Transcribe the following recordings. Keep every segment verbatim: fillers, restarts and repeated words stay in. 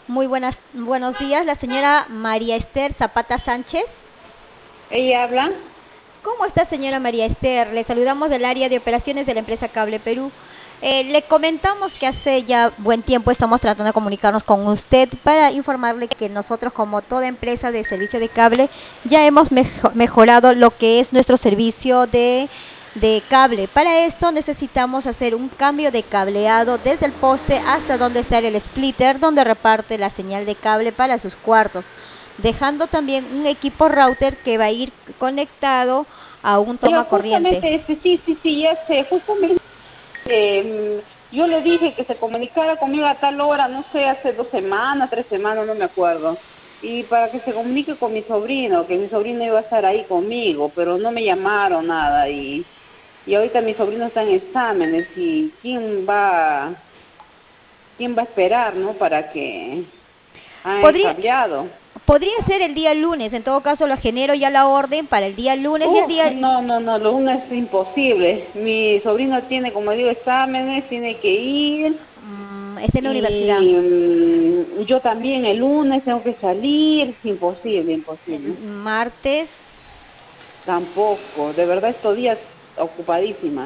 Muy buenas, buenos días, la señora María Esther Zapata Sánchez. Ella habla. ¿Cómo está, señora María Esther? Le saludamos del área de operaciones de la empresa Cable Perú. Eh, le comentamos que hace ya buen tiempo estamos tratando de comunicarnos con usted para informarle que nosotros, como toda empresa de servicio de cable, ya hemos mejo- mejorado lo que es nuestro servicio de, de cable. Para esto necesitamos hacer un cambio de cableado desde el poste hasta donde está el splitter, donde reparte la señal de cable para sus cuartos, dejando también un equipo router que va a ir conectado a un Ya toma corriente. justamente, este, sí, sí, sí, ya sé, justamente eh, yo le dije que se comunicara conmigo a tal hora, no sé, hace dos semanas, tres semanas, no me acuerdo. Y para que se comunique con mi sobrino, que mi sobrino iba a estar ahí conmigo, pero no me llamaron nada. Y, y ahorita mi sobrino está en exámenes y quién va, quién va a esperar, ¿no? Para que haga Podría, cableado. podría ser el día lunes, en todo caso lo genero ya la orden para el día lunes y el Uf, día... no, no, no, lo uno es imposible. Mi sobrino tiene, como digo, exámenes, tiene que ir mm, está en la universidad. y mm, yo también el lunes tengo que salir. Imposible, El imposible. martes. Tampoco, de verdad estos días ocupadísima.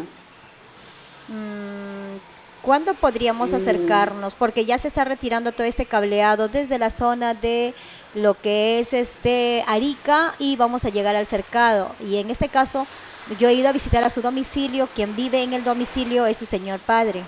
mm, ¿Cuándo podríamos Mm, acercarnos? Porque ya se está retirando todo este cableado desde la zona de lo que es este Arica y vamos a llegar al cercado. Y en este caso, yo he ido a visitar a su domicilio. Quien vive en el domicilio es su señor padre.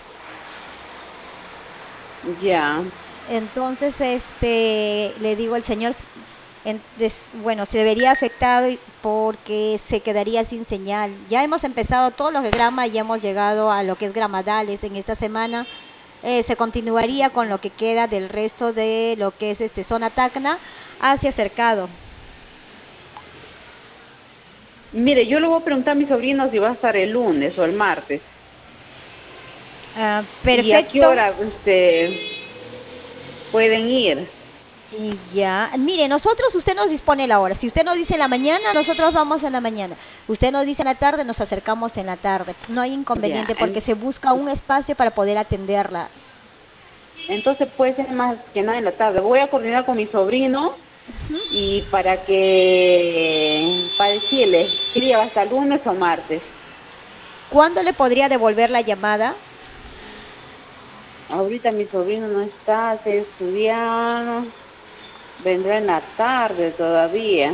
ya. Entonces, este, le digo al señor, en- des- bueno, se vería afectado y- porque se quedaría sin señal. Ya hemos empezado todos los gramas, ya hemos llegado a lo que es gramadales en esta semana. Eh, se continuaría con lo que queda del resto de lo que es este zona Tacna hacia Cercado. Mire, yo le voy a preguntar a mi sobrino si va a estar el lunes o el martes. Ah, ¿Y a qué perfecto. hora este, pueden ir? Y ya, mire, nosotros, usted nos dispone la hora. Si usted nos dice en la mañana, nosotros vamos en la mañana. Usted nos dice en la tarde, nos acercamos en la tarde. No hay Ya, inconveniente porque en- se busca un espacio para poder atenderla. entonces puede ser más que nada en la tarde. Voy a coordinar con mi sobrino y para que, para decirle, ¿qué día va a estar, lunes o martes? ¿Cuándo le podría devolver la llamada? Ahorita mi sobrino no está, está estudiando, vendrá en la tarde todavía.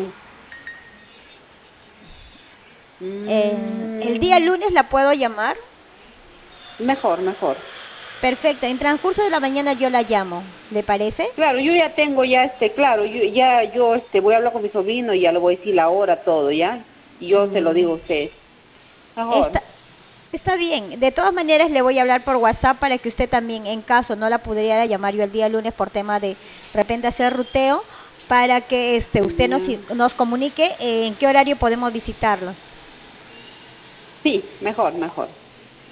Eh, el día Mm, lunes la puedo llamar. mejor, mejor. Perfecto, en transcurso de la mañana yo la llamo. ¿Le parece? Claro, yo ya tengo ya este, claro, yo ya yo este voy a hablar con mi sobrino y ya le voy a decir la hora, todo, ¿ya? Y yo se lo digo a usted. Mejor. Está, está bien. De todas maneras, le voy a hablar por WhatsApp para que usted también, en caso no la pudiera llamar yo el día lunes por tema de repente hacer ruteo, para que este, usted nos, Ya. nos comunique eh, en qué horario podemos visitarlo. Sí, mejor, mejor.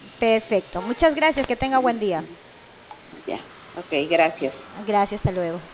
Perfecto. Muchas gracias. Que tenga buen día. Ya. Ok, gracias. Gracias. Hasta luego.